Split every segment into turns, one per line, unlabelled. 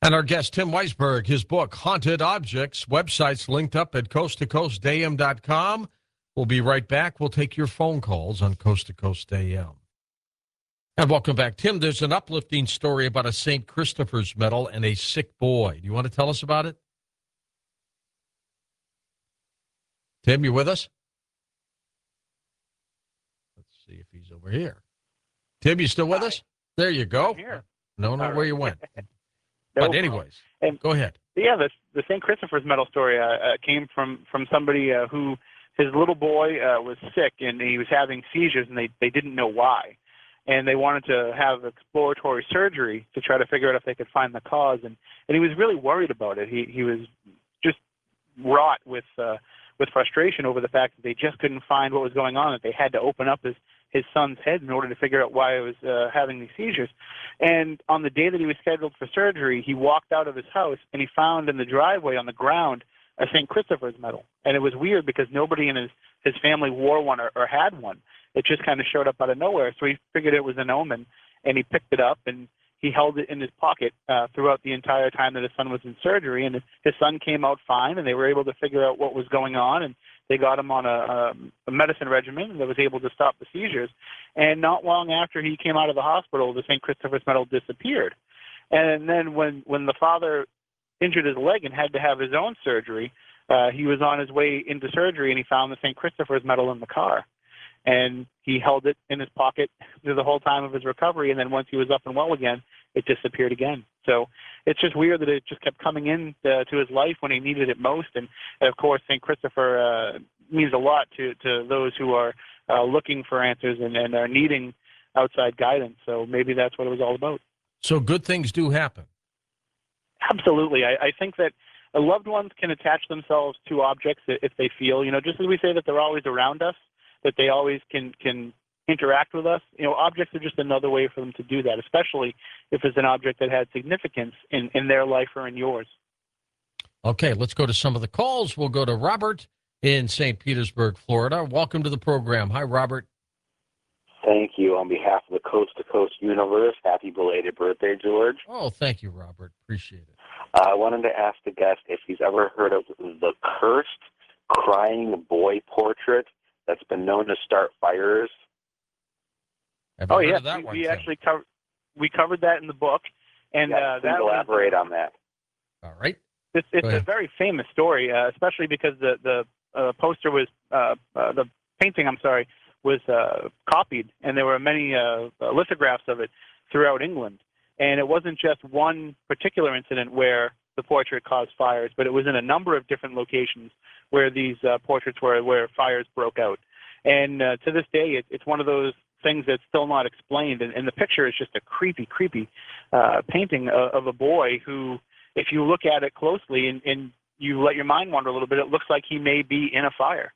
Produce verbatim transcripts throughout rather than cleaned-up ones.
And our guest, Tim Weisberg, his book, Haunted Objects, website's linked up at coast to coast a m dot com. We'll be right back. We'll take your phone calls on Coast to Coast A M. And welcome back. Tim, there's an uplifting story about a Saint Christopher's medal and a sick boy. Do you want to tell us about it? Tim, you with us? Let's see if he's over here. Tim, you still with
Hi.
us? There you go.
I'm here.
No, no,
All
where
right.
you went.
No
But anyways,
And-
go ahead.
Yeah, the the Saint Christopher's medal story uh, uh, came from from somebody uh, who his little boy uh, was sick and he was having seizures and they they didn't know why, and they wanted to have exploratory surgery to try to figure out if they could find the cause, and and he was really worried about it. He he was just wrought with uh, with frustration over the fact that they just couldn't find what was going on. That they had to open up his his son's head in order to figure out why he was uh, having these seizures. And on the day that he was scheduled for surgery, he walked out of his house and he found in the driveway on the ground a Saint Christopher's medal. And it was weird because nobody in his, his family wore one or, or had one. It just kind of showed up out of nowhere. So he figured it was an omen, and he picked it up and he held it in his pocket uh, throughout the entire time that his son was in surgery. And his son came out fine, and they were able to figure out what was going on, and they got him on a, a, a medicine regimen that was able to stop the seizures. And not long after he came out of the hospital, the Saint Christopher's medal disappeared. And then when, when the father injured his leg and had to have his own surgery, uh, he was on his way into surgery, and he found the Saint Christopher's medal in the car. And he held it in his pocket through the whole time of his recovery, and then once he was up and well again, it disappeared again. So it's just weird that it just kept coming in uh, to his life when he needed it most. And, and of course, Saint Christopher uh, means a lot to, to those who are uh, looking for answers and, and are needing outside guidance. So maybe that's what it was all about.
So good things do happen.
Absolutely. I, I think that loved ones can attach themselves to objects if they feel, you know, just as we say that they're always around us, that they always can, can interact with us. You know, objects are just another way for them to do that, especially if it's an object that had significance in, in their life or in yours.
Okay, let's go to some of the calls. We'll go to Robert in Saint Petersburg, Florida. Welcome to the program. Hi, Robert.
Thank you. On behalf of the Coast to Coast universe, happy belated birthday, George.
Oh, thank you, Robert. Appreciate it.
Uh, I wanted to ask the guest if he's ever heard of the cursed crying boy portrait that's been known to start fires.
Have you
Oh,
heard
yeah.
of that
we
one,
we
Tim?
actually covered we covered that in the book. And
Yes,
uh,
please
that was,
elaborate on that.
All right.
It's, it's
Go
a
ahead.
very famous story, uh, especially because the the uh, poster was uh, uh, the painting. I'm sorry, was uh, copied, and there were many uh, lithographs of it throughout England. And it wasn't just one particular incident where the portrait caused fires, but it was in a number of different locations where these uh, portraits were where fires broke out. And uh, to this day, it, it's one of those things that's still not explained. And, and the picture is just a creepy, creepy uh, painting of, of a boy who, if you look at it closely and, and you let your mind wander a little bit, it looks like he may be in a fire.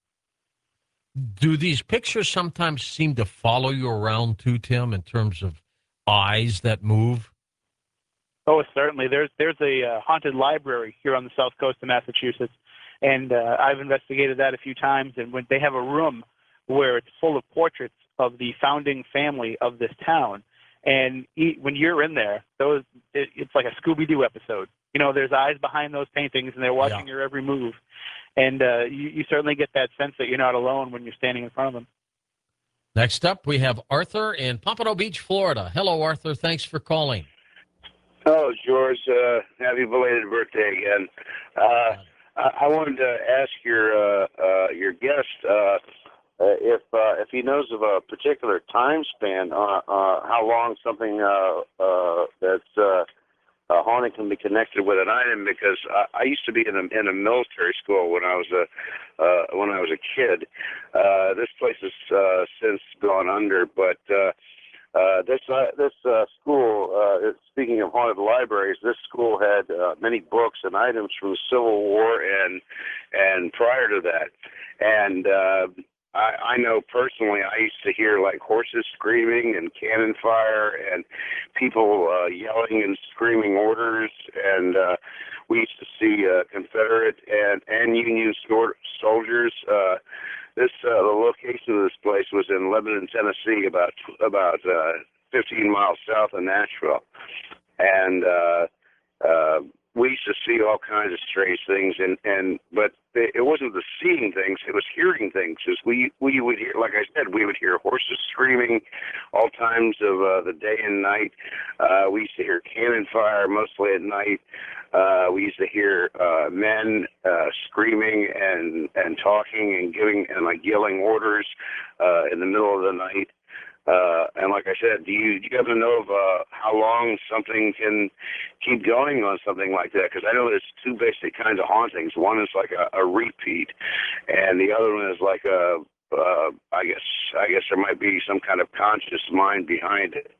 Do these pictures sometimes seem to follow you around too, Tim, in terms of eyes that move?
Oh, certainly. There's there's a uh, haunted library here on the south coast of Massachusetts, and uh, I've investigated that a few times. And when they have a room where it's full of portraits of the founding family of this town, and e- when you're in there, those it, it's like a Scooby-Doo episode. You know, there's eyes behind those paintings, and they're watching
Yeah.
your every move. And uh, you, you certainly get that sense that you're not alone when you're standing in front of them.
Next up, we have Arthur in Pompano Beach, Florida. Hello, Arthur. Thanks for calling.
Oh, George, uh, happy belated birthday again. Uh, I, I wanted to ask your uh, uh, your guest uh, uh, if uh, if he knows of a particular time span, uh, uh, how long something uh, uh, that's uh, uh, haunted can be connected with an item. Because I, I used to be in a in a military school when I was a uh, when I was a kid. Uh, this place has uh, since gone under, but. Uh, Uh, this uh, this uh, school, uh, speaking of haunted libraries, this school had uh, many books and items from the Civil War and and prior to that. And uh, I, I know personally, I used to hear like horses screaming and cannon fire and people uh, yelling and screaming orders. And uh, we used to see uh, Confederate and and Union stor- soldiers. Uh, This uh, the location of this place was in Lebanon, Tennessee, about about uh, fifteen miles south of Nashville, and uh, uh, we used to see all kinds of strange things, and, and but it wasn't the seeing things; it was hearing things. As we we would hear, like I said, we would hear horses screaming all times of uh, the day and night. Uh, we used to hear cannon fire mostly at night. Uh, we used to hear uh, men uh, screaming and and talking and giving and like yelling orders uh, in the middle of the night. Uh, and like I said, do you, do you happen to know of uh, how long something can keep going on something like that? Because I know there's two basic kinds of hauntings. One is like a, a repeat, and the other one is like a, uh, I guess, I guess there might be some kind of conscious mind behind it.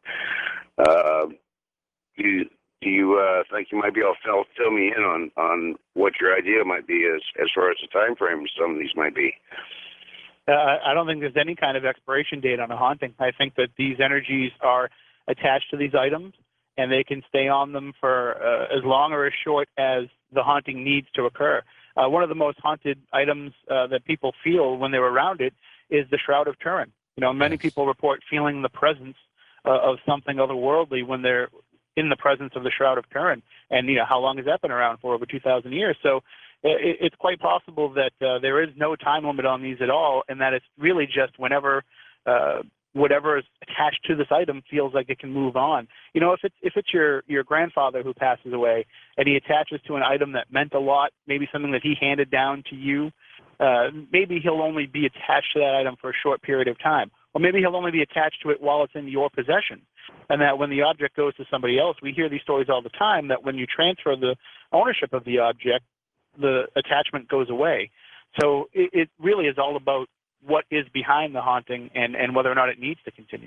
Uh, do you, do you uh, think you might be able to fill, fill me in on, on what your idea might be as, as far as the time frame some of these might be?
Uh, I don't think there's any kind of expiration date on a haunting. I think that these energies are attached to these items, and they can stay on them for uh, as long or as short as the haunting needs to occur. Uh, one of the most haunted items uh, that people feel when they're around it is the Shroud of Turin. You know, many
Yes.
people report feeling the presence uh, of something otherworldly when they're in the presence of the Shroud of Turin. And, you know, how long has that been around for? Over two thousand years. So it, it's quite possible that uh, there is no time limit on these at all, and that it's really just whenever uh, whatever is attached to this item feels like it can move on. You know, if it's if it's your your grandfather who passes away and he attaches to an item that meant a lot, maybe something that he handed down to you, uh, maybe he'll only be attached to that item for a short period of time. Or maybe he'll only be attached to it while it's in your possession. And that when the object goes to somebody else, we hear these stories all the time, that when you transfer the ownership of the object, the attachment goes away. So it, it really is all about what is behind the haunting and, and whether or not it needs to continue.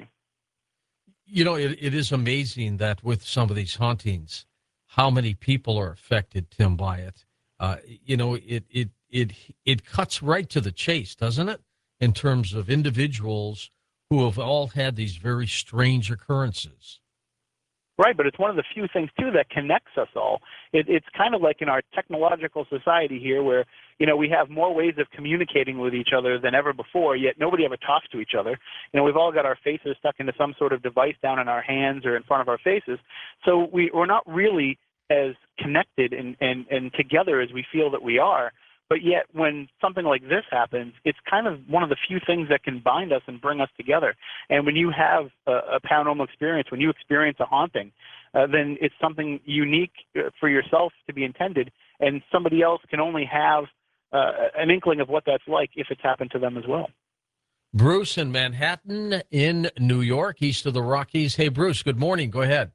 You know, it, it is amazing that with some of these hauntings, how many people are affected, Tim, by it. Uh, you know, it, it, it, it cuts right to the chase, doesn't it? In terms of individuals who have all had these very strange occurrences.
Right, but it's one of the few things, too, that connects us all. It, it's kind of like in our technological society here where, you know, we have more ways of communicating with each other than ever before, yet nobody ever talks to each other. You know, we've all got our faces stuck into some sort of device down in our hands or in front of our faces. So we, we're not really as connected and, and, and together as we feel that we are. But yet when something like this happens, it's kind of one of the few things that can bind us and bring us together. And when you have a, a paranormal experience, when you experience a haunting, uh, then it's something unique for yourself to be intended, and somebody else can only have uh, an inkling of what that's like if it's happened to them as well.
Bruce in Manhattan in New York, east of the Rockies. Hey, Bruce, good morning. Go ahead.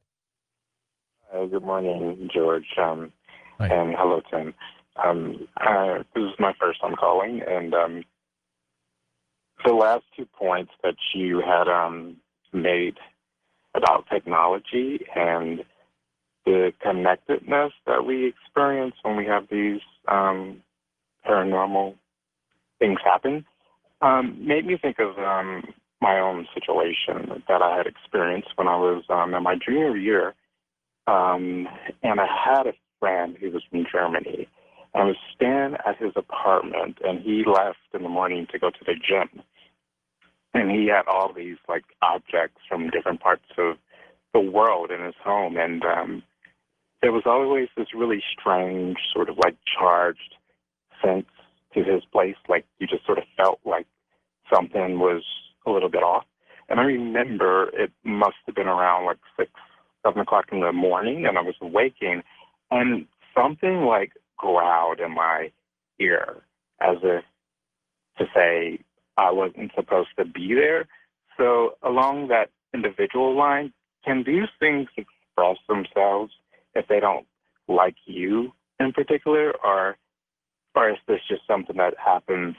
Uh, good morning, George. Um,
Hi.
and hello, Tim. Um, uh, this is my first time calling, and um, the last two points that you had um, made about technology and the connectedness that we experience when we have these um, paranormal things happen um, made me think of um, my own situation that I had experienced when I was um, in my junior year, um, and I had a friend who was from Germany. I was staying at his apartment, and he left in the morning to go to the gym. And he had all these, like, objects from different parts of the world in his home. And um, there was always this really strange sort of, like, charged sense to his place. Like, you just sort of felt like something was a little bit off. And I remember it must have been around, like, six, seven o'clock in the morning, and I was waking, and something, like, growled in my ear as if to say I wasn't supposed to be there. So along that individual line, can these things express themselves if they don't like you in particular, or or is this just something that happens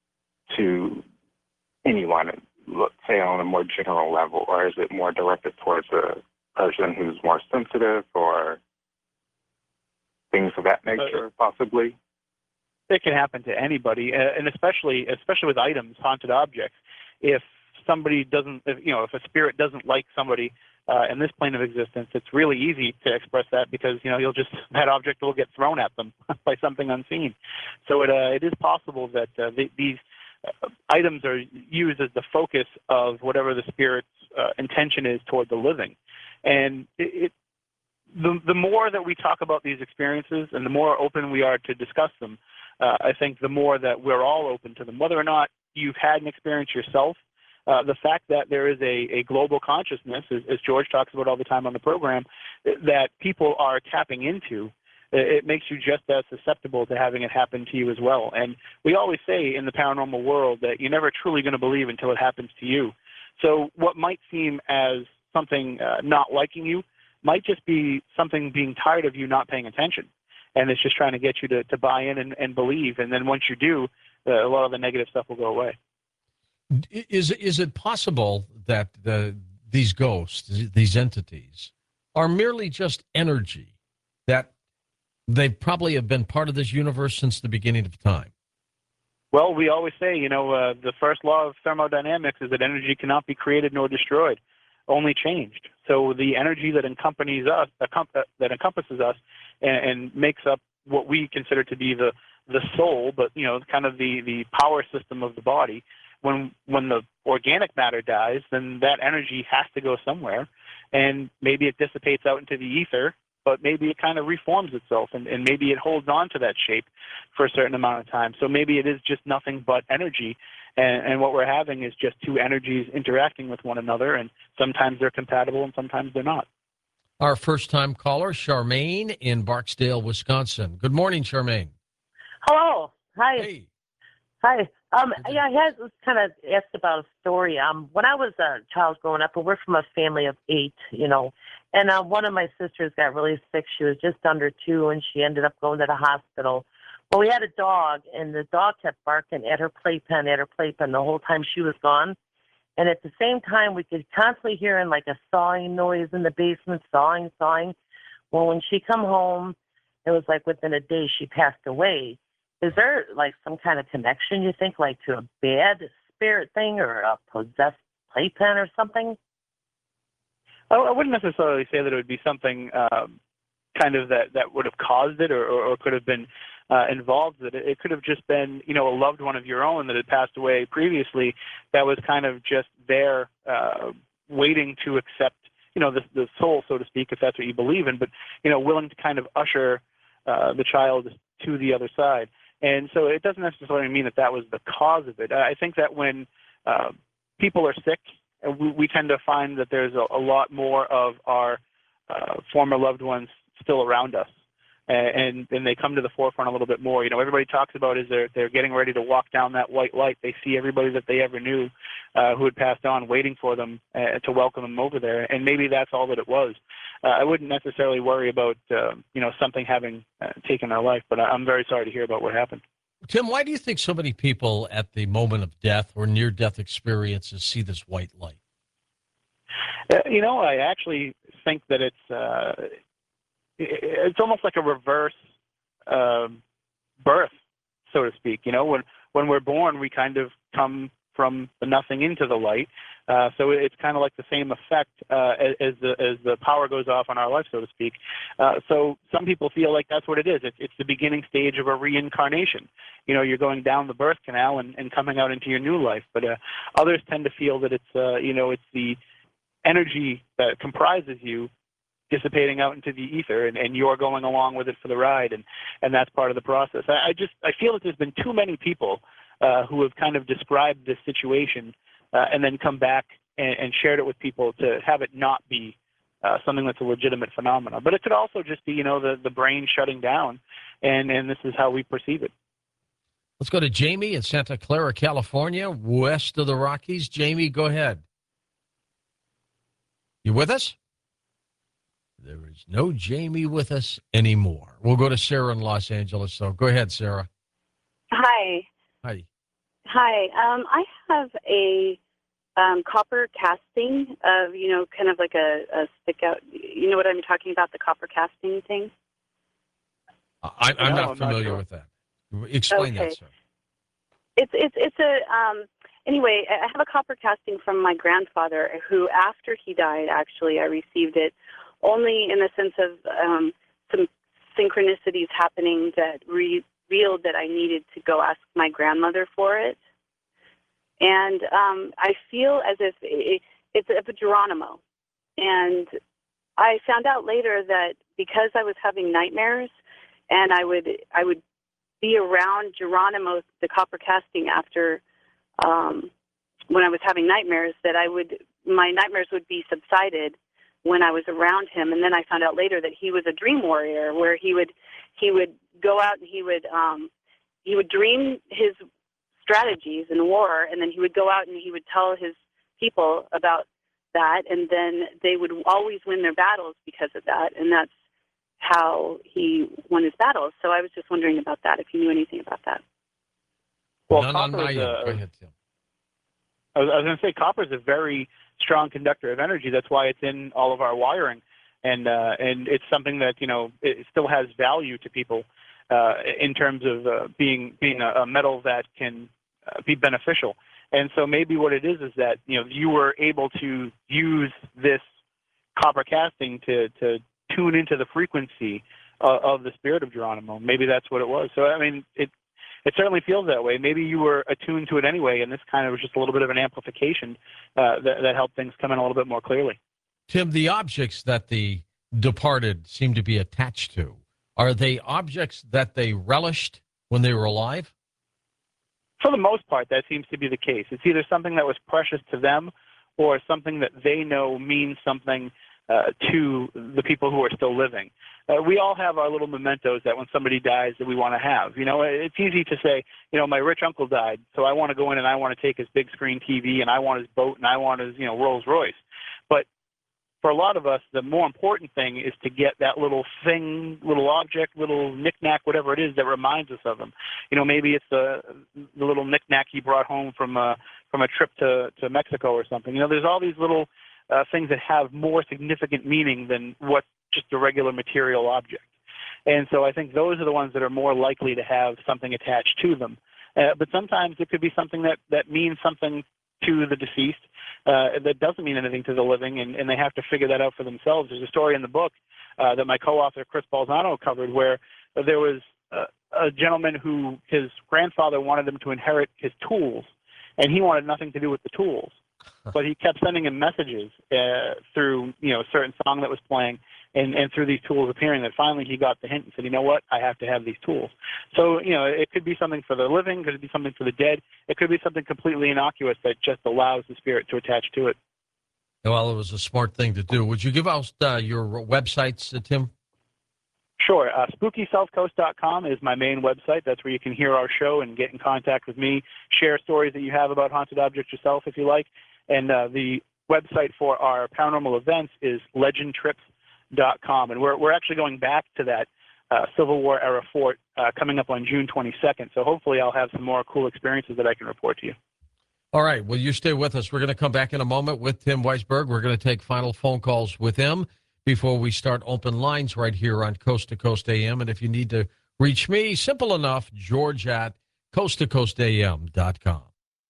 to anyone, let's say on a more general level, or is it more directed towards a person who's more sensitive or things of that nature, possibly?
It can happen to anybody, and especially especially with items, haunted objects. If somebody doesn't, if, you know, if a spirit doesn't like somebody uh, in this plane of existence, it's really easy to express that because, you know, you'll just, that object will get thrown at them by something unseen. So it uh, it is possible that uh, the, these uh, items are used as the focus of whatever the spirit's uh, intention is toward the living, and it, it the the more that we talk about these experiences and the more open we are to discuss them, uh, I think the more that we're all open to them. Whether or not you've had an experience yourself, uh, the fact that there is a, a global consciousness, as, as George talks about all the time on the program, that people are tapping into, it makes you just as susceptible to having it happen to you as well. And we always say in the paranormal world that you're never truly going to believe until it happens to you. So what might seem as something uh, not liking you might just be something being tired of you not paying attention. And it's just trying to get you to, to buy in and, and believe. And then once you do, uh, a lot of the negative stuff will go away.
Is, is it possible that the, these ghosts, these entities, are merely just energy, that they probably have been part of this universe since the beginning of time?
Well, we always say, you know, uh, the first law of thermodynamics is that energy cannot be created nor destroyed, only changed. So the energy that encompasses us, that encompasses us, and, and makes up what we consider to be the the soul, but you know, kind of the the power system of the body. When when the organic matter dies, then that energy has to go somewhere, and maybe it dissipates out into the ether, but maybe it kind of reforms itself, and, and maybe it holds on to that shape for a certain amount of time. So maybe it is just nothing but energy, and, and what we're having is just two energies interacting with one another, and sometimes they're compatible and sometimes they're not.
Our first-time caller, Charmaine in Barksdale, Wisconsin. Good morning, Charmaine.
Hello. Hi.
Hey.
Hi. Um, yeah, I had kind of asked about a story. Um, when I was a child growing up, and we're from a family of eight, you know, and uh, one of my sisters got really sick. She was just under two, and she ended up going to the hospital. Well, we had a dog, and the dog kept barking at her playpen, at her playpen the whole time she was gone. And at the same time, we could constantly hearing like a sawing noise in the basement, sawing, sawing. Well, when she come home, it was like within a day she passed away. Is there like some kind of connection, you think, like to a bad spirit thing or a possessed playpen or something?
I wouldn't necessarily say that it would be something um, kind of that, that would have caused it or, or, or could have been uh, involved with it. It could have just been, you know, a loved one of your own that had passed away previously that was kind of just there uh, waiting to accept, you know, the, the soul, so to speak, if that's what you believe in, but, you know, willing to kind of usher uh, the child to the other side. And so it doesn't necessarily mean that that was the cause of it. I think that when uh, people are sick, we, we tend to find that there's a, a lot more of our uh, former loved ones still around us. And, and they come to the forefront a little bit more. You know, everybody talks about is they're, they're getting ready to walk down that white light. They see everybody that they ever knew uh, who had passed on waiting for them uh, to welcome them over there. And maybe that's all that it was. Uh, I wouldn't necessarily worry about, uh, you know, something having uh, taken their life, but I'm very sorry to hear about what happened.
Tim, why do you think so many people at the moment of death or near-death experiences see this white light?
Uh, you know, I actually think that it's uh, it's almost like a reverse um, birth, so to speak. You know, when when we're born, we kind of come from the nothing into the light. Uh, so it's kind of like the same effect uh, as, as the as the power goes off on our life, so to speak. Uh, so some people feel like that's what it is. It's, it's the beginning stage of a reincarnation. You know, you're going down the birth canal and, and coming out into your new life. But uh, others tend to feel that it's uh, you know it's the energy that comprises you dissipating out into the ether, and, and you're going along with it for the ride, and, and that's part of the process. I, I just I feel that there's been too many people uh, who have kind of described this situation uh, and then come back and, and shared it with people to have it not be uh, something that's a legitimate phenomenon. But it could also just be, you know, the, the brain shutting down, and, and this is how we perceive it.
Let's go to Jamie in Santa Clara, California, west of the Rockies. Jamie, go ahead. You with us? There is no Jamie with us anymore. We'll go to Sarah in Los Angeles. So go ahead, Sarah.
Hi.
Hi.
Hi. Um, I have a um, copper casting of, you know, kind of like a, a stick out. You know what I'm talking about, the copper casting thing?
I, I'm
no,
not
I'm
familiar
not sure.
with that. Explain
Okay.
that, sir.
It's it's it's a um, anyway. I have a copper casting from my grandfather, who, after he died, actually, I received it only in the sense of um, some synchronicities happening that revealed that I needed to go ask my grandmother for it. And um, I feel as if it, it's a Geronimo. And I found out later that because I was having nightmares, and I would I would be around Geronimo, the copper casting, after um, when I was having nightmares, that I would my nightmares would be subsided when I was around him. And then I found out later that he was a dream warrior, where he would he would go out and he would um, he would dream his strategies in war, and then he would go out and he would tell his people about that, and then they would always win their battles because of that, and that's how he won his battles. So I was just wondering about that, if you knew anything about that.
Well,
None
copper
on my
is
end.
a,
Go ahead, Tim.
I was, I was going to say copper is a very strong conductor of energy. That's why it's in all of our wiring, and uh, and it's something that, you know, it still has value to people uh, in terms of uh, being being a, a metal that can uh, be beneficial. And so maybe what it is is that, you know, you were able to use this copper casting to to tune into the frequency uh, of the spirit of Geronimo. Maybe that's what it was. So I mean, it. It certainly feels that way. Maybe you were attuned to it anyway, and this kind of was just a little bit of an amplification uh, that, that helped things come in a little bit more clearly.
Tim, the objects that the departed seem to be attached to, are they objects that they relished when they were alive?
For the most part, that seems to be the case. It's either something that was precious to them or something that they know means something uh, to the people who are still living. Uh, we all have our little mementos that when somebody dies that we want to have. You know, it's easy to say, you know, my rich uncle died, so I want to go in and I want to take his big screen T V and I want his boat and I want his, you know, Rolls Royce. But for a lot of us, the more important thing is to get that little thing, little object, little knickknack, whatever it is that reminds us of him. You know, maybe it's the, the little knickknack he brought home from a, from a trip to, to Mexico or something. You know, there's all these little uh, things that have more significant meaning than what's just a regular material object. And so I think those are the ones that are more likely to have something attached to them. Uh, but sometimes it could be something that, that means something to the deceased uh, that doesn't mean anything to the living, and, and they have to figure that out for themselves. There's a story in the book uh, that my co-author Chris Balzano covered where there was a, a gentleman who his grandfather wanted him to inherit his tools, and he wanted nothing to do with the tools. But he kept sending him messages uh, through, you know, a certain song that was playing, and, and through these tools appearing, that finally he got the hint and said, you know what, I have to have these tools. So, you know, it could be something for the living, it could be something for the dead, it could be something completely innocuous that just allows the spirit to attach to it.
Well, it was a smart thing to do. Would you give out uh, your websites, uh, Tim?
Sure. Uh, spooky south coast dot com is my main website. That's where you can hear our show and get in contact with me, share stories that you have about haunted objects yourself if you like. And uh, the website for our paranormal events is legend trips dot com. And we're, we're actually going back to that uh, Civil War era fort uh, coming up on June twenty-second. So hopefully I'll have some more cool experiences that I can report to you.
All right. Well, you stay with us. We're going to come back in a moment with Tim Weisberg. We're going to take final phone calls with him before we start open lines right here on Coast to Coast A M. And if you need to reach me, simple enough, George at coast to coast a m dot com.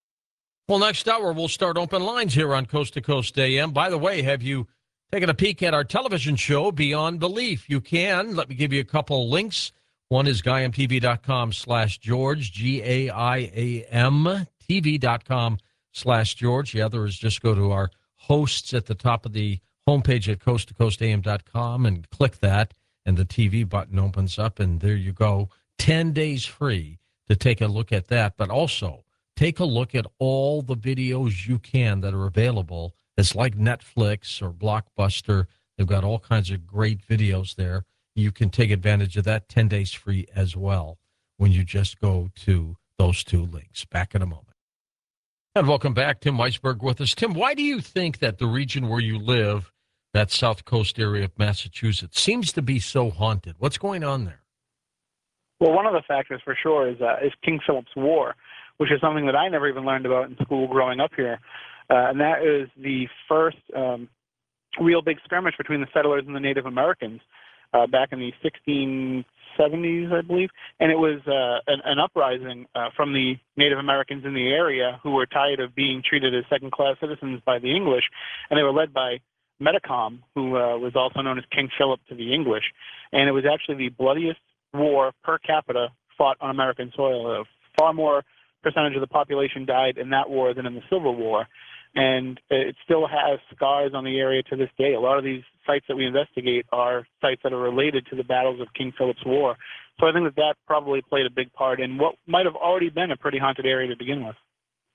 Well, next hour, we'll start open lines here on Coast to Coast A M. By the way, have you taken a peek at our television show, Beyond Belief? You can. Let me give you a couple links. One is gaiam t v dot com slash George, G A I A M, T V dot com slash George. The other is just go to our hosts at the top of the homepage at coast to coast a m dot com and click that, and the T V button opens up, and there you go. ten days free to take a look at that, but also take a look at all the videos you can that are available. It's like Netflix or Blockbuster. They've got all kinds of great videos there. You can take advantage of that ten days free as well when you just go to those two links. Back in a moment. And welcome back. Tim Weisberg with us. Tim, why do you think that the region where you live, that South Coast area of Massachusetts, seems to be so haunted? What's going on there?
Well, one of the factors for sure is, uh, is King Philip's War, which is something that I never even learned about in school growing up here. Uh, and that is the first um, real big skirmish between the settlers and the Native Americans uh, back in the sixteen seventies, I believe. And it was uh, an, an uprising uh, from the Native Americans in the area who were tired of being treated as second-class citizens by the English. And they were led by Metacom, who uh, was also known as King Philip to the English. And it was actually the bloodiest war per capita fought on American soil. Uh, far more percentage of the population died in that war than in the Civil War. and it still has scars on the area to this day. A lot of these sites that we investigate are sites that are related to the battles of King Philip's War. So I think that that probably played a big part in what might have already been a pretty haunted area to begin with.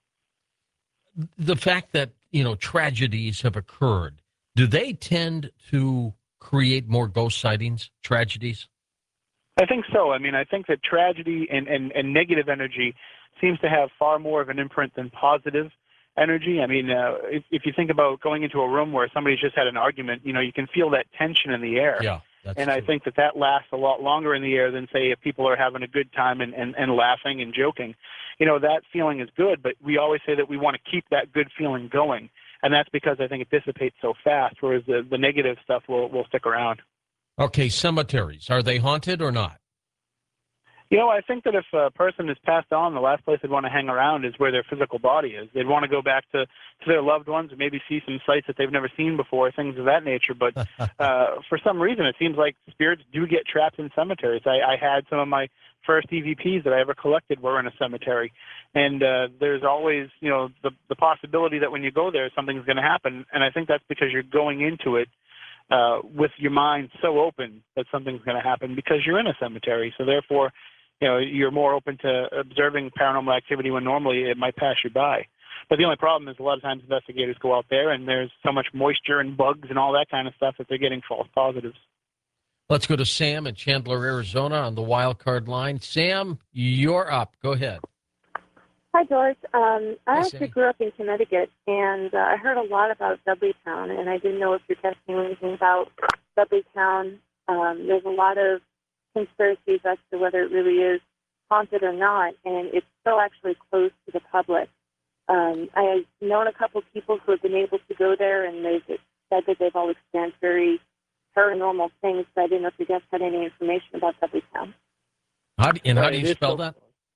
The fact that, you know, tragedies have occurred, do they tend to create more ghost sightings, tragedies?
I think so. I mean, I think that tragedy and, and, and negative energy seems to have far more of an imprint than positive energy. I mean, uh, if, if you think about going into a room where somebody's just had an argument, you know, you can feel that tension in the air.
Yeah, that's
and
true.
I think that that lasts a lot longer in the air than, say, if people are having a good time and, and, and laughing and joking. You know, that feeling is good, but we always say that we want to keep that good feeling going. And that's because I think it dissipates so fast, whereas the, the negative stuff will, will stick around.
Okay, cemeteries, are they haunted or not?
You know, I think that if a person is passed on, the last place they'd want to hang around is where their physical body is. They'd want to go back to, to their loved ones and maybe see some sights that they've never seen before, things of that nature. But uh, for some reason, it seems like spirits do get trapped in cemeteries. I, I had some of my first E V Ps that I ever collected were in a cemetery. And uh, there's always, you know, the, the possibility that when you go there, something's going to happen. And I think that's because you're going into it uh, with your mind so open that something's going to happen because you're in a cemetery. So therefore, you know, you're more open to observing paranormal activity when normally it might pass you by. But the only problem is a lot of times investigators go out there and there's so much moisture and bugs and all that kind of stuff that they're getting false positives.
Let's go to Sam in Chandler, Arizona on the wild card line. Sam, you're up. Go ahead.
Hi, George. Um, I
Hi,
actually
Sammy.
grew up in Connecticut, and uh, I heard a lot about Dudleytown, and I didn't know if you're testing anything about Dudleytown. Um, there's a lot of conspiracies as to whether it really is haunted or not, and it's still actually closed to the public. Um, I've known a couple people who have been able to go there, and they've said that they've all experienced very paranormal things, but I didn't know if you guys had any information about Dudleytown.
How do, and how do
It
you
is
spell
so-
that?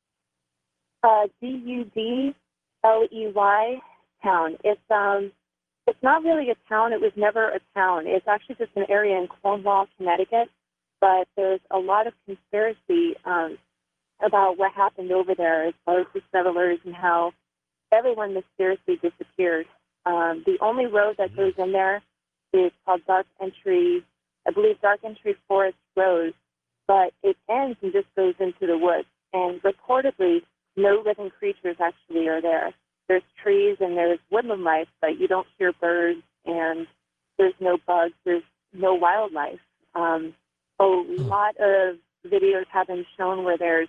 Uh, D U D L E Y town. It's um, it's not really a town. It was never a town. It's actually just an area in Cornwall, Connecticut. But there's a lot of conspiracy um, about what happened over there as far as the settlers and how everyone mysteriously disappeared. Um, the only road that goes in there is called Dark Entry, I believe Dark Entry Forest Road, but it ends and just goes into the woods. And reportedly, no living creatures actually are there. There's trees and there's woodland life, but you don't hear birds and there's no bugs, there's no wildlife. Um, a lot of videos have been shown where there's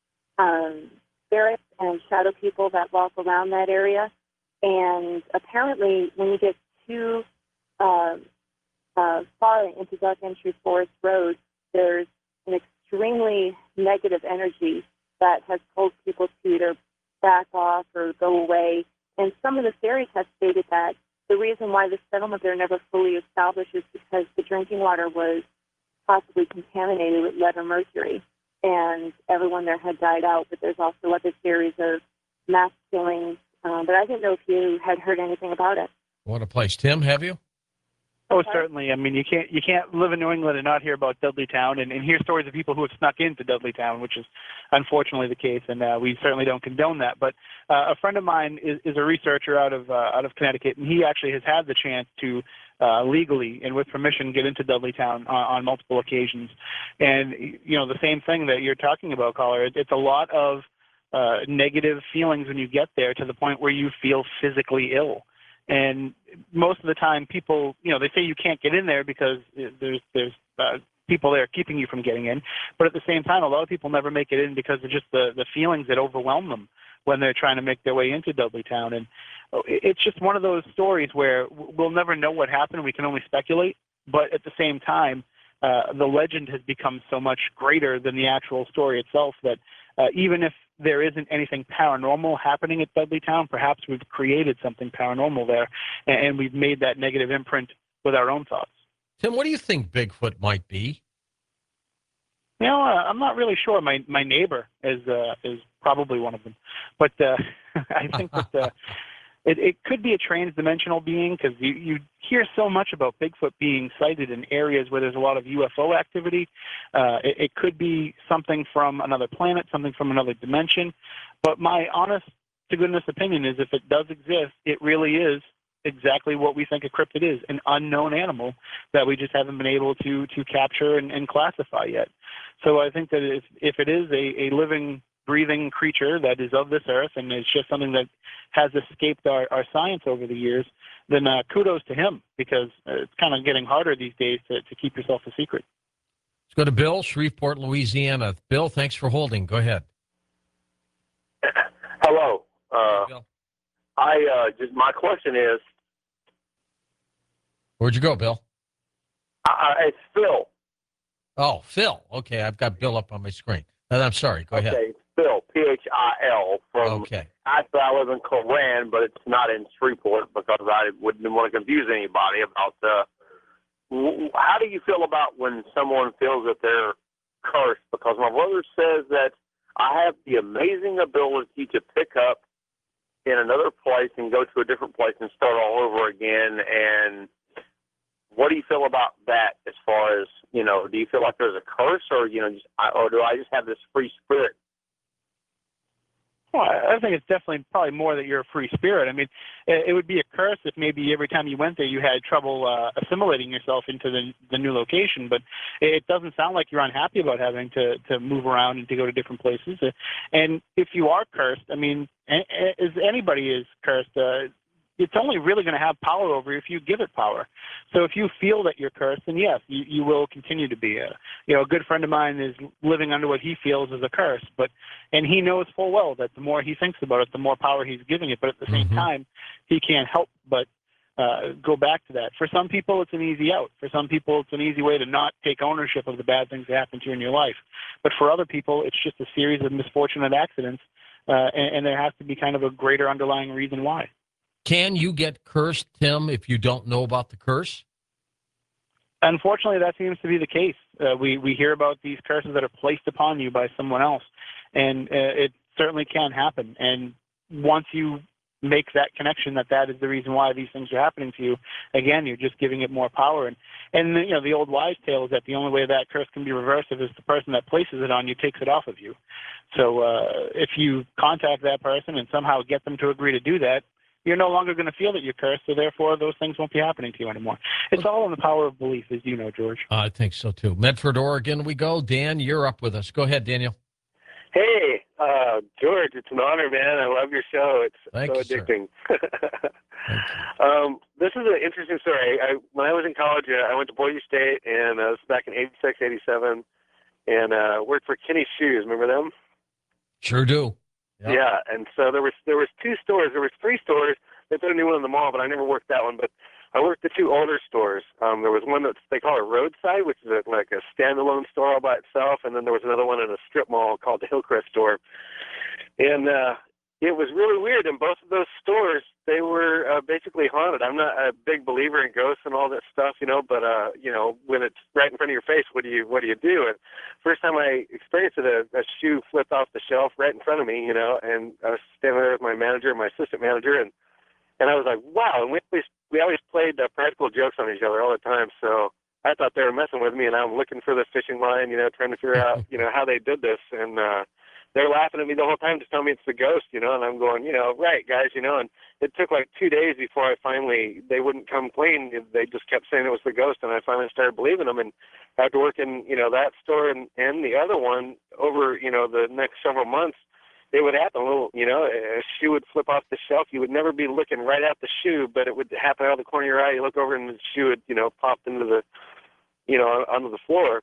um, spirits and shadow people that walk around that area. And apparently, when you get too uh, uh, far into Dark Entry Forest Road, there's an extremely negative energy that has told people to either back off or go away. And some of the theories have stated that the reason why the settlement there never fully established is because the drinking water was possibly contaminated with lead or mercury, and everyone there had died out. But there's also other theories of mass killings. Um, but I didn't know if you had heard anything about it.
What a place. Tim, have you?
Oh, certainly. I mean, you can't you can't live in New England and not hear about Dudleytown and, and hear stories of people who have snuck into Dudleytown, which is unfortunately the case, and uh, we certainly don't condone that. But uh, a friend of mine is, is a researcher out of uh, out of Connecticut, and he actually has had the chance to uh, legally and with permission get into Dudleytown on, on multiple occasions. And you know, the same thing that you're talking about, caller. It, it's a lot of uh, negative feelings when you get there, to the point where you feel physically ill. And most of the time, people, you know, they say you can't get in there because there's there's uh, people there keeping you from getting in. But at the same time, a lot of people never make it in because of just the, the feelings that overwhelm them when they're trying to make their way into Dudleytown. And it's just one of those stories where we'll never know what happened. We can only speculate. But at the same time, uh, the legend has become so much greater than the actual story itself that uh, even if there isn't anything paranormal happening at Dudleytown, perhaps we've created something paranormal there, and, and we've made that negative imprint with our own thoughts.
Tim, what do you think Bigfoot might be?
You know, uh, I'm not really sure. My my neighbor is uh, is probably one of them, but uh, I think that uh, it, it could be a transdimensional being, because you, you hear so much about Bigfoot being sighted in areas where there's a lot of U F O activity. Uh, it, it could be something from another planet, something from another dimension. But my honest to goodness opinion is if it does exist, it really is exactly what we think a cryptid is, an unknown animal that we just haven't been able to to capture and, and classify yet. So I think that if, if it is a, a living, breathing creature that is of this earth and it's just something that has escaped our, our science over the years, then uh, kudos to him, because it's kind of getting harder these days to, to keep yourself a secret.
Let's go to Bill, Shreveport, Louisiana. Bill, thanks for holding. Go ahead.
Hello. Uh,
Hey, Bill.
I uh, just my question is,
Where'd you go, Bill?
I, it's Phil.
Oh, Phil. Okay, I've got Bill up on my screen. And I'm sorry. Go
okay,
ahead.
it's Phil, P H I L, from,
Okay.
actually I live in Coran, but it's not in Shreveport because I wouldn't want to confuse anybody about, uh, w- how do you feel about when someone feels that they're cursed? Because my brother says that I have the amazing ability to pick up in another place and go to a different place and start all over again. And what do you feel about that as far as, you know, do you feel like there's a curse, or, you know, just, or do I just have this free spirit?
Well, I think it's definitely probably more that you're a free spirit. I mean, it, it would be a curse if maybe every time you went there you had trouble uh, assimilating yourself into the the new location. But it doesn't sound like you're unhappy about having to, to move around and to go to different places. And if you are cursed, I mean, as anybody is cursed, uh, it's only really going to have power over you if you give it power. So if you feel that you're cursed, then yes, you, you will continue to be. A, you know, a good friend of mine is living under what he feels is a curse, but and he knows full well that the more he thinks about it, the more power he's giving it. But at the same
Mhm.
time, he can't help but uh, go back to that. For some people, it's an easy out. For some people, it's an easy way to not take ownership of the bad things that happen to you in your life. But for other people, it's just a series of misfortunate accidents, uh, and, and there has to be kind of a greater underlying reason why.
Can you get cursed, Tim, if you don't know about the curse?
Unfortunately, that seems to be the case. Uh, we, we hear about these curses that are placed upon you by someone else, and uh, it certainly can happen. And once you make that connection that that is the reason why these things are happening to you, again, you're just giving it more power. And, and you know, the old wise tale is that the only way that curse can be reversed is the person that places it on you takes it off of you. So uh, if you contact that person and somehow get them to agree to do that, you're no longer going to feel that you're cursed, so therefore those things won't be happening to you anymore. It's all in the power of belief, as you know, George.
I think so, too. Medford, Oregon we go. Dan, you're up with us. Go ahead, Daniel.
Hey, uh, George, it's an honor, man. I love your show. It's
Thank
so
you, sir.
addicting.
Thank you.
um, this is an interesting story. I, when I was in college, uh, I went to Boise State, and uh, it was back in eighty-six, eighty-seven, and uh, worked for Kenny Shoes. Remember them?
Sure do. Yep.
Yeah, and so there was there was two stores. There was three stores. They put a new one in the mall, but I never worked that one. But I worked the two older stores. Um, there was one that they call it Roadside, which is a, like a standalone store all by itself, and then there was another one in a strip mall called the Hillcrest store. And uh, it was really weird. In both of those stores, they were uh, basically haunted. I'm not a big believer in ghosts and all that stuff, you know, but uh, you know, when it's right in front of your face, what do you what do you do? And first time I experienced it, a, a shoe flipped off the shelf right in front of me, you know, and I was standing there with my manager and my assistant manager, and and I was like, wow. And we always we always played uh, practical jokes on each other all the time, so I thought they were messing with me, and I'm looking for the fishing line, you know, trying to figure out, you know, how they did this, and uh, they're laughing at me the whole time, just telling me it's the ghost, you know, and I'm going, you know, right, guys, you know, and it took like two days before I finally, they wouldn't come clean. They just kept saying it was the ghost, and I finally started believing them. And after working, you know, that store and, and the other one over, you know, the next several months, it would happen a little, you know, a shoe would flip off the shelf. You would never be looking right at the shoe, but it would happen out of the corner of your eye. You look over and the shoe would, you know, pop into the, you know, onto the floor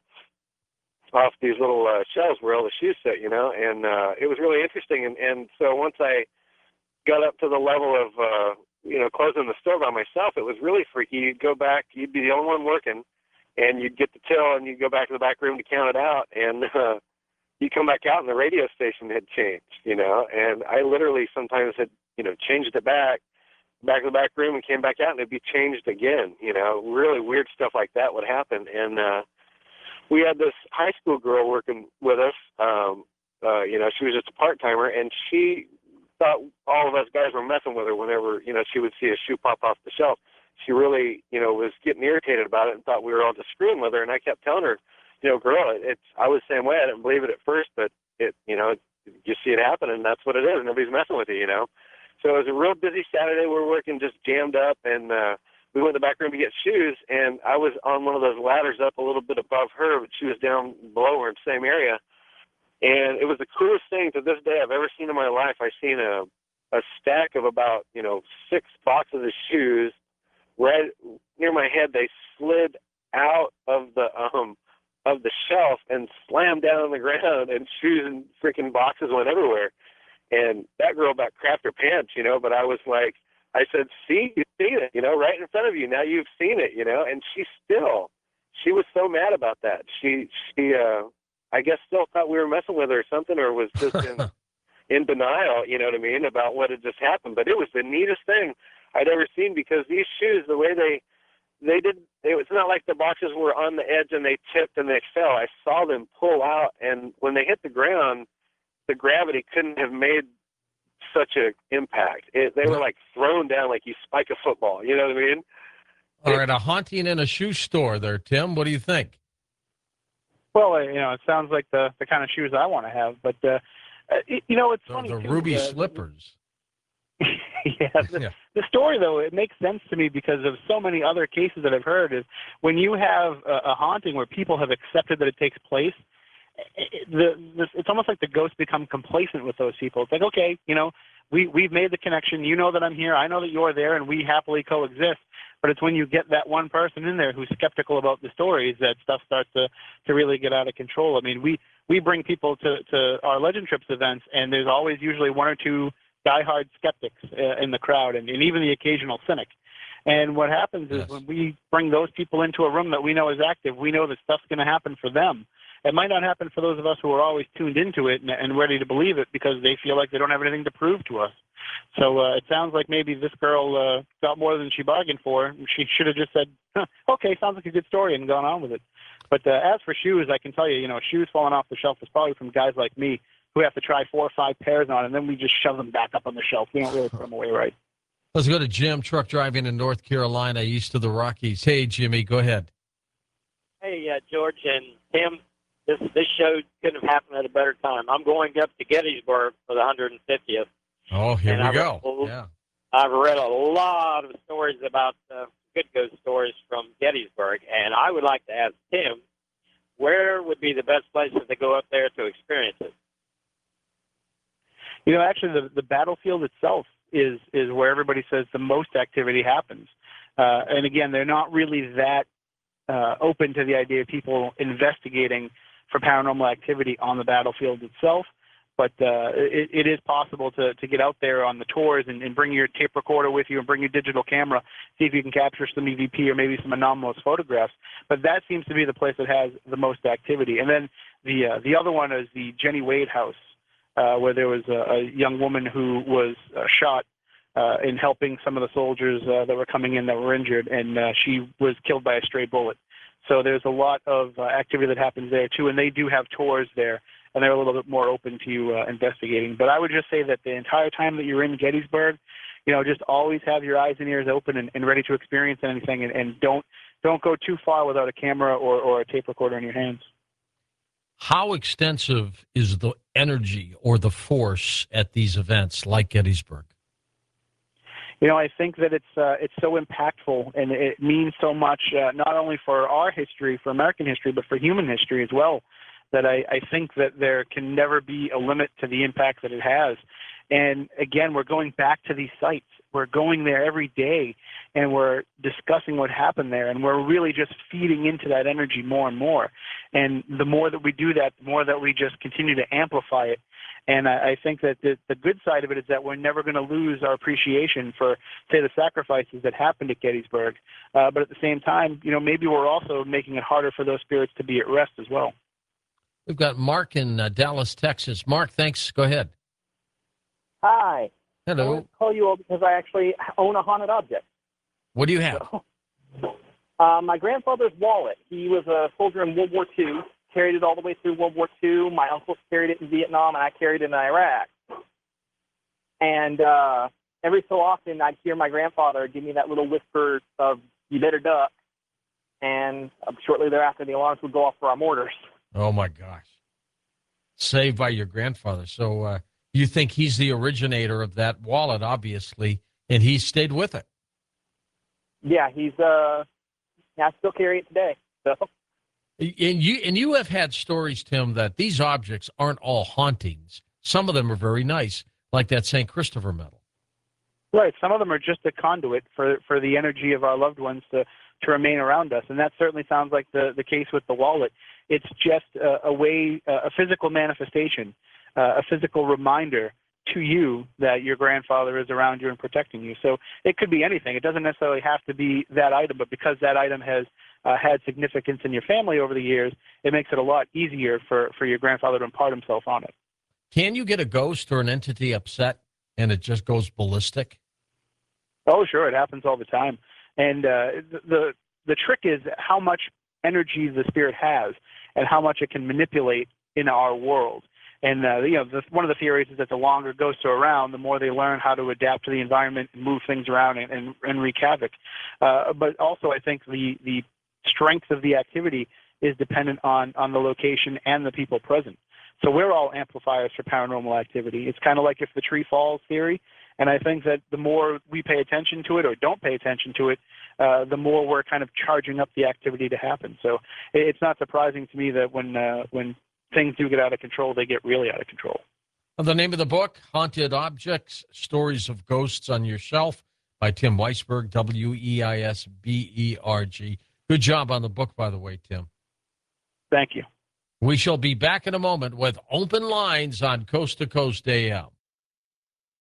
off these little uh, shelves where all the shoes sit, you know, and uh, it was really interesting. And, and so once I got up to the level of, uh, you know, closing the store by myself, it was really freaky. You'd go back, you'd be the only one working, and you'd get the till, and you'd go back to the back room to count it out, and uh, you'd come back out, and the radio station had changed, you know, and I literally sometimes had, you know, changed it back, back to the back room and came back out, and it'd be changed again, you know, really weird stuff like that would happen. And uh, we had this high school girl working with us, um, uh, you know, she was just a part-timer, and she thought all of us guys were messing with her whenever, you know, she would see a shoe pop off the shelf. She really, you know, was getting irritated about it and thought we were all just screwing with her. And I kept telling her, you know, girl, it's, I was the same way. I didn't believe it at first, but it, you know, you see it happen, and that's what it is. Nobody's messing with you, you know. So it was a real busy Saturday. We were working just jammed up, and uh, we went in the back room to get shoes, and I was on one of those ladders up a little bit above her, but she was down below her in the same area. And it was the coolest thing to this day I've ever seen in my life. I seen a a stack of about, you know, six boxes of shoes right near my head. They slid out of the um of the shelf and slammed down on the ground, and shoes and freaking boxes went everywhere. And that girl about crapped her pants, you know, but I was like, I said, see, you've seen it, you know, right in front of you. Now you've seen it, you know, and she still, she was so mad about that. She, she, uh, I guess still thought we were messing with her or something, or was just in, in denial, you know what I mean, about what had just happened. But it was the neatest thing I'd ever seen, because these shoes, the way they, they did, it was not like the boxes were on the edge and they tipped and they fell. I saw them pull out, and when they hit the ground, the gravity couldn't have made such an impact. It, they were like thrown down like you spike a football. You know what I mean?
All right, a haunting in a shoe store there, Tim. What do you think?
Well, uh, you know, it sounds like the the kind of shoes I want to have. But uh, uh, you know, it's
The,
funny
the
too,
ruby
uh,
slippers.
yeah, the,
Yeah.
the story though, it makes sense to me because of so many other cases that I've heard. Is when you have a, a haunting where people have accepted that it takes place, it, the, the it's almost like the ghosts become complacent with those people. It's like, okay, you know, we we've made the connection. You know that I'm here. I know that you're there, and we happily coexist. But it's when you get that one person in there who's skeptical about the stories that stuff starts to, to really get out of control. I mean, we, we bring people to, to our Legend Trips events, and there's always usually one or two diehard skeptics uh, in the crowd, and, and even the occasional cynic. And what happens is
Yes.
when we bring those people into a room that we know is active, we know that stuff's going to happen for them. It might not happen for those of us who are always tuned into it and, and ready to believe it because they feel like they don't have anything to prove to us. So uh, it sounds like maybe this girl uh, got more than she bargained for. She should have just said, huh, okay, sounds like a good story, and gone on with it. But uh, as for shoes, I can tell you, you know, shoes falling off the shelf is probably from guys like me who have to try four or five pairs on, and then we just shove them back up on the shelf. We don't really put them away right.
Let's go to Jim, truck driving in North Carolina, east of the Rockies. Hey, Jimmy, go ahead.
Hey, uh, George and Tim, this this show couldn't have happened at a better time. I'm going up to Gettysburg for the one hundred fiftieth.
Oh, here
and
we
I've
go.
Read,
Yeah.
I've read a lot of stories about uh, good ghost stories from Gettysburg, and I would like to ask Tim, where would be the best place to go up there to experience it?
You know, actually, the, the battlefield itself is is where everybody says the most activity happens. Uh, and again, they're not really that uh, open to the idea of people investigating for paranormal activity on the battlefield itself. But uh, it, it is possible to, to get out there on the tours and, and bring your tape recorder with you and bring your digital camera, see if you can capture some E V P or maybe some anomalous photographs. But that seems to be the place that has the most activity. And then the uh, the other one is the Jenny Wade House, uh, where there was a, a young woman who was uh, shot uh, in helping some of the soldiers uh, that were coming in that were injured, and uh, she was killed by a stray bullet. So there's a lot of uh, activity that happens there, too, and they do have tours there, and they're a little bit more open to you uh, investigating. But I would just say that the entire time that you're in Gettysburg, you know, just always have your eyes and ears open and, and ready to experience anything, and, and don't don't go too far without a camera or, or a tape recorder in your hands.
How extensive is the energy or the force at these events like Gettysburg?
You know, I think that it's uh, it's so impactful, and it means so much, uh, not only for our history, for American history, but for human history as well, that I, I think that there can never be a limit to the impact that it has. And again, we're going back to these sites. We're going there every day, and we're discussing what happened there, and we're really just feeding into that energy more and more. And the more that we do that, the more that we just continue to amplify it. And I, I think that the, the good side of it is that we're never going to lose our appreciation for, say, the sacrifices that happened at Gettysburg. Uh, but at the same time, you know, maybe we're also making it harder for those spirits to be at rest as well.
We've got Mark in uh, Dallas, Texas. Mark, thanks. Go ahead.
Hi.
Hello.
I want to call you all because I actually own a haunted object.
What do you have?
So, uh, my grandfather's wallet. He was a soldier in World War Two, carried it all the way through World War Two. My uncles carried it in Vietnam, and I carried it in Iraq. And uh, every so often, I'd hear my grandfather give me that little whisper of, you better duck. And uh, shortly thereafter, the alarms would go off for our mortars.
Oh, my gosh. saved by your grandfather. So uh, you think he's the originator of that wallet, obviously, and he stayed with it.
Yeah, he's uh, I still carry it today. So.
And you and you have had stories, Tim, that these objects aren't all hauntings. Some of them are very nice, like that Saint Christopher medal.
Right. Some of them are just a conduit for for the energy of our loved ones to, to remain around us, and that certainly sounds like the, the case with the wallet. It's just a, a way, a physical manifestation, uh, a physical reminder to you that your grandfather is around you and protecting you. So it could be anything. It doesn't necessarily have to be that item, but because that item has uh, had significance in your family over the years, it makes it a lot easier for, for your grandfather to impart himself on it.
Can you get a ghost or an entity upset and it just goes ballistic?
Oh, sure. It happens all the time. And uh, the, the trick is how much energy the spirit has and how much it can manipulate in our world. And, uh, you know, the, one of the theories is that the longer ghosts are around, the more they learn how to adapt to the environment and move things around and, and, and wreak havoc. Uh, but also I think the, the strength of the activity is dependent on, on the location and the people present. So we're all amplifiers for paranormal activity. It's kind of like if the tree falls theory. And I think that the more we pay attention to it or don't pay attention to it, uh, the more we're kind of charging up the activity to happen. So it's not surprising to me that when uh, when things do get out of control, they get really out of control.
The name of the book, Haunted Objects, Stories of Ghosts on Your Shelf, by Tim Weisberg, W E I S B E R G. Good job on the book, by the way, Tim.
Thank you.
We shall be back in a moment with open lines on Coast to Coast A M.